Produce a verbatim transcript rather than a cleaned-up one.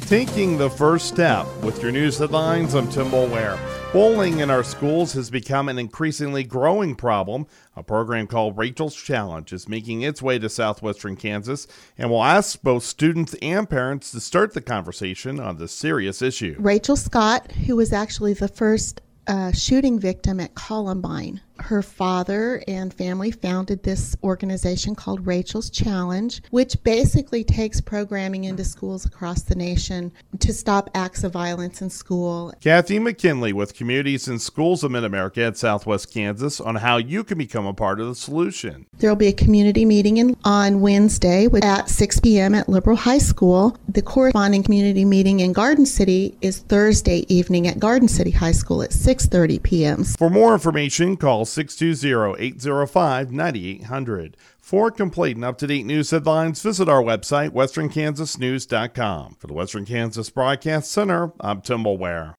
Taking the first step with your news headlines. I'm Tim Mulware. Bullying in our schools has become an increasingly growing problem. A program called Rachel's Challenge is making its way to southwestern Kansas, and will ask both students and parents to start the conversation on this serious issue. Rachel Scott, who was actually the first uh, shooting victim at Columbine, her father and family founded this organization called Rachel's Challenge, which basically takes programming into schools across the nation to stop acts of violence in school. Kathy McKinley with Communities and Schools of Mid-America at Southwest Kansas on how you can become a part of the solution. There will be a community meeting in, on Wednesday at six p.m. at Liberal High School. The corresponding community meeting in Garden City is Thursday evening at Garden City High School at six thirty p.m. For more information, call six two zero, eight zero five, nine eight zero zero. For complete and up-to-date news headlines, visit our website, western kansas news dot com. For the Western Kansas Broadcast Center, I'm Tim Mulware.